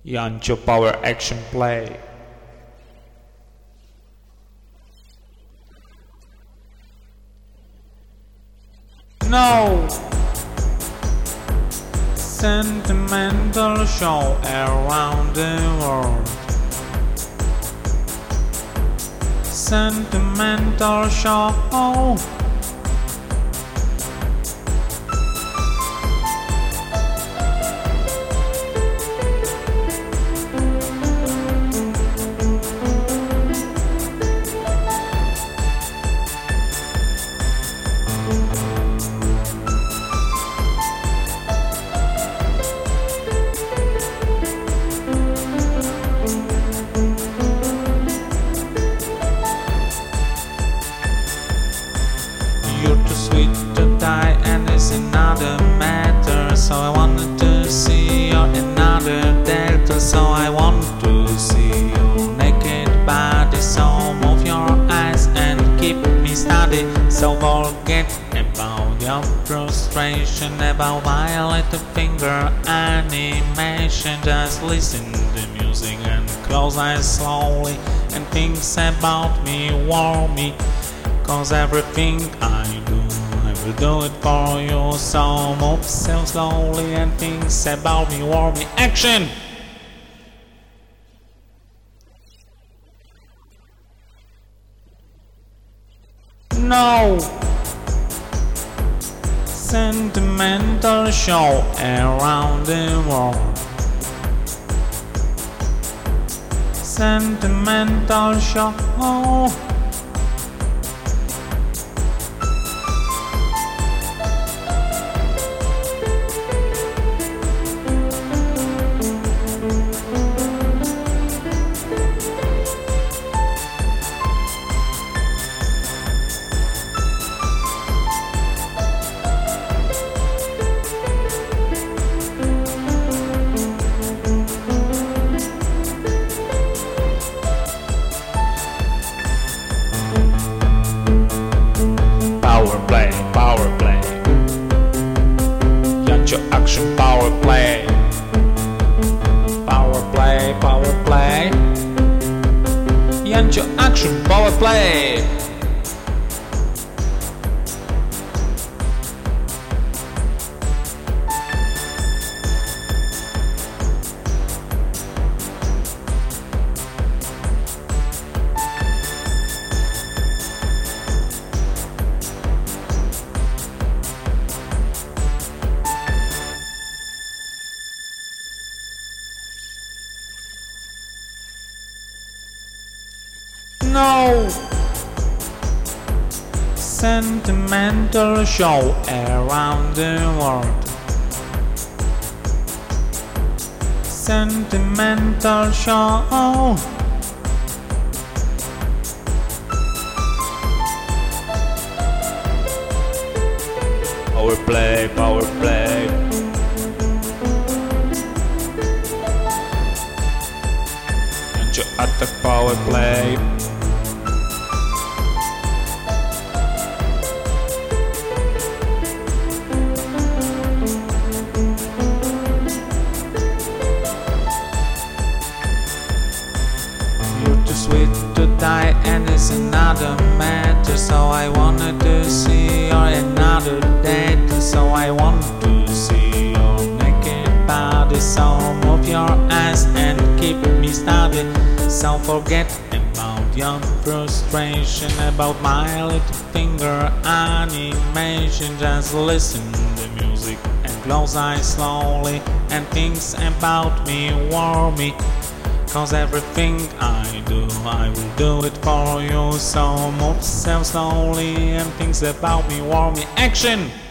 Yancho Power Action Play. No! Sentimental show around the world. Sentimental show. You're too sweet to die, and it's another matter. So I wanted to see your another delta. So I want to see your naked body. So move your eyes and keep me steady. So forget about your frustration, about my little finger animation. Just listen to the music and close eyes slowly, and think about me, warm me. Cause everything I will do it for you. So move so slowly and think about me, warm me. Action! No! Sentimental show around the world. Sentimental show. Power play. Yancho Action Power Play. Power play. Yancho Action Power Play. No! Sentimental show around the world. Sentimental show. Power play. Yancho Attack Power Play. Sweet to die, and it's another matter. So I wanted to see your another date. So I want to see your naked body. So move your eyes and keep me steady. So forget about your frustration, about my little finger animation. Just listen to the music and close eyes slowly, and think about me, warm me. Cause everything I will do it for you. So move so slowly and think about me, warm me. Action!